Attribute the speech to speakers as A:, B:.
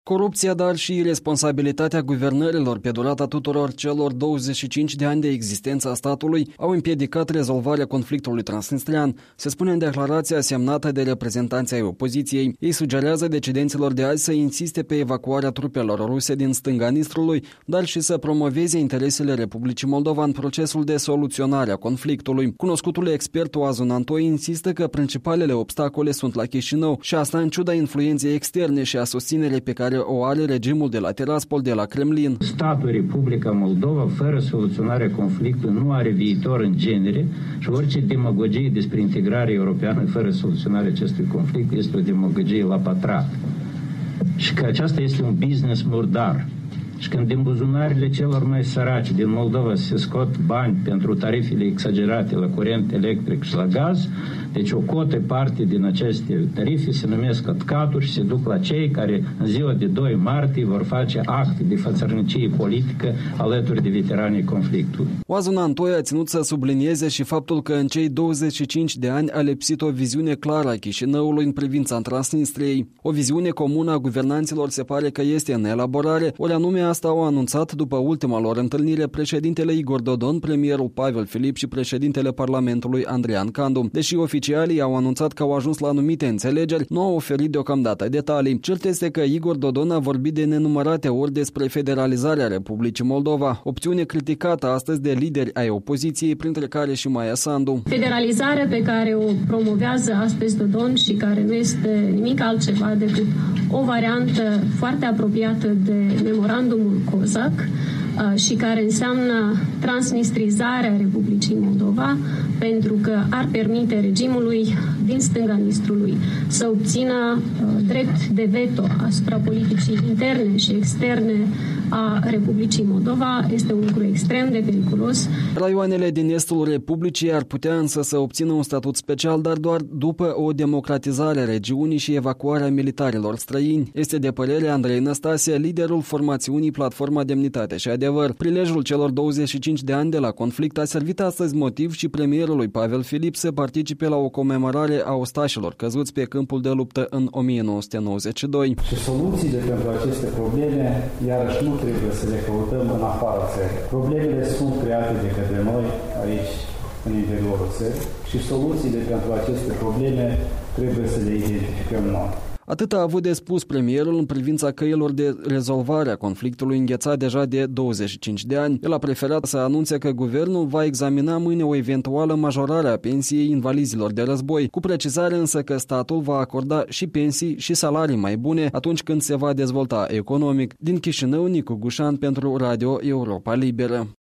A: Corupția, dar și responsabilitatea guvernărilor pe durata tuturor celor 25 de ani de existență a statului au împiedicat rezolvarea conflictului transnistrian, se spune în declarația semnată de reprezentanții ai opoziției. Ei sugerează decidenților de azi să insiste pe evacuarea trupelor ruse din stânga Nistrului, dar și să promoveze interesele Republicii Moldova în procesul de soluționare a conflictului. Cunoscutul expert Oazun Antoi insistă că principalele obstacole sunt la Chișinău și asta în ciuda influenței externe și a susținerii pe care o are regimul de la Tiraspol de la Kremlin.
B: Statul Republica Moldova, fără soluționarea conflictului, nu are viitor în genere și orice demagogie despre integrare europeană fără soluționarea acestui conflict este o demagogie la pătrat. Și că aceasta este un business murdar. Și când din buzunarele celor mai săraci din Moldova se scot bani pentru tarifele exagerate la curent electric și la gaz, deci o cotă parte din aceste tarife se numesc caturi și se duc la cei care în ziua de 2 martie vor face acte de fățărnicie politică alături de veteranii conflictului.
A: Oazun Antoi a ținut să sublinieze și faptul că în cei 25 de ani a lipsit o viziune clară a Chișinăului în privința Transnistriei. O viziune comună a guvernanților se pare că este în elaborare, ori anume asta au anunțat după ultima lor întâlnire președintele Igor Dodon, premierul Pavel Filip și președintele Parlamentului Andrian Candu. Deși oficialii au anunțat că au ajuns la anumite înțelegeri, nu au oferit deocamdată detalii. Cert este că Igor Dodon a vorbit de nenumărate ori despre federalizarea Republicii Moldova, opțiune criticată astăzi de lideri ai opoziției, printre care și Maia Sandu.
C: Federalizarea pe care o promovează astăzi Dodon și care nu este nimic altceva decât o variantă foarte apropiată de memorandumul COSAC și care înseamnă transnistrizarea Republicii Moldova, pentru că ar permite regimului din stânga Nistrului să obțină drept de veto asupra politicii interne și externe a Republicii Moldova. Este un lucru extrem de periculos.
A: Raioanele din estul Republicii ar putea însă să obțină un statut special, dar doar după o democratizare a regiunii și evacuarea militarilor străini. Este de părere Andrei Năstase, liderul formațiunii Platforma Demnitate și Adevăr. Prilejul celor 25 de ani de la conflict a servit astăzi motiv și premierului Pavel Filip să participe la o comemorare a ostașilor căzuți pe câmpul de luptă în 1992.
D: Și soluțiile pentru aceste probleme, iarăși, nu trebuie să le căutăm în afara țării. Problemele sunt create de către noi aici, în interiorul țării, și soluțiile pentru aceste probleme trebuie să le identificăm noi.
A: Atât a avut de spus premierul în privința căilor de rezolvare a conflictului înghețat deja de 25 de ani. El a preferat să anunțe că guvernul va examina mâine o eventuală majorare a pensiei invalizilor de război, cu precizare însă că statul va acorda și pensii și salarii mai bune atunci când se va dezvolta economic. Din Chișinău, Nicu Gușan pentru Radio Europa Liberă.